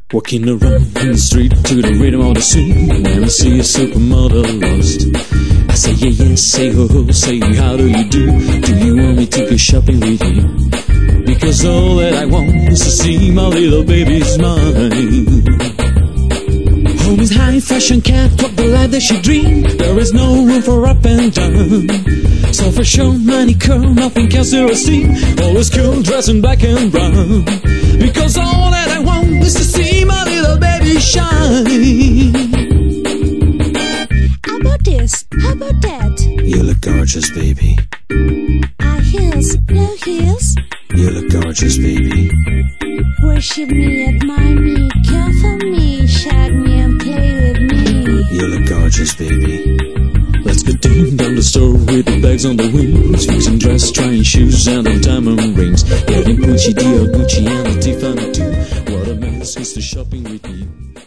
Walking around in the street to the rhythm of the swing, when I see a supermodel lost, I say yeah, yeah, say ho, ho, say how do you do? Do you want me to go shopping with you? Because all that I want is to see my little baby smile. Home is high fashion cat, walk the life that she dreamed. There is no room for up and down. So for sure, money curl, nothing can zero steam. Always cool, dressed in black and brown. Because all that I want is to see my little baby shine. How about this? How about that? You look gorgeous, baby. High heels, low heels. You look gorgeous, baby. Worship me, admire me, care for me, shag me and play with me. You look gorgeous, baby. Let's go down the store with the bags on the wings, fixing dress, trying shoes and the diamond rings, getting Gucci, Dior, Gucci and the Tiffany too. What a mess is the shopping with you.